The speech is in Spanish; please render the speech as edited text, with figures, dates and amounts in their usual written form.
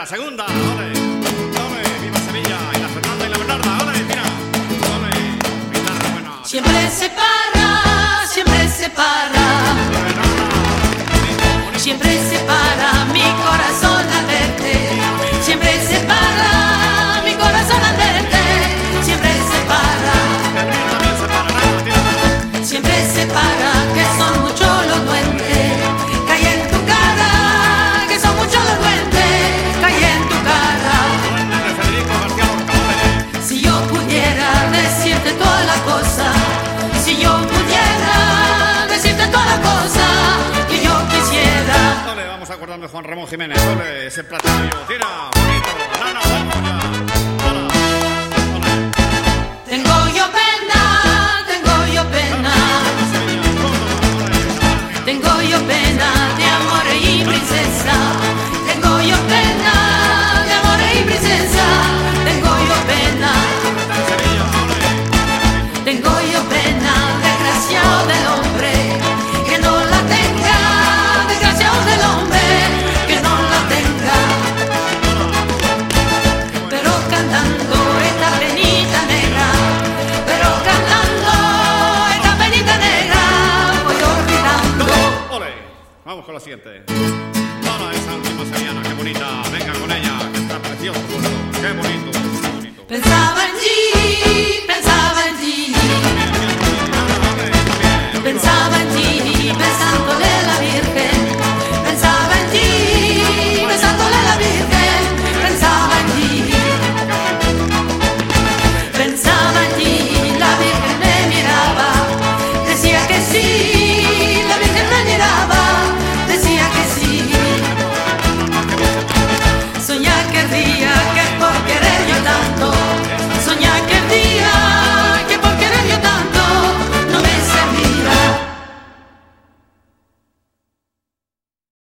la segunda, ole, ole, viva Sevilla, y la Fernanda y la Bernarda, ole, mira, ole, guitarra buena. Siempre se para, siempre se para, siempre se para mi corazón al verte, siempre se para mi corazón al verte, siempre se para, siempre se para, que son muchos los duendes, cae en tu cara, que son muchos los duendes, cae en tu cara. Si yo pudiera decirte toda la cosa, si yo pudiera decirte toda la cosa que yo quisiera. Ole, vamos acordando de Juan Ramón Jiménez, ole, ese platillo, tira, bonito, nana, vamos ya, hola, ole. Tengo yo pena, tengo yo pena, tengo yo pena de amor y princesa, tengo yo pena de amor y princesa, tengo yo pena, tengo yo pena, desgraciado del hombre, que no la tenga, desgraciado del hombre, que no la tenga, pero cantando esta penita negra, pero cantando esta penita negra, voy olvidando. Ole, vamos con la siguiente. Hola, esa última sevillana, qué bonita, venga con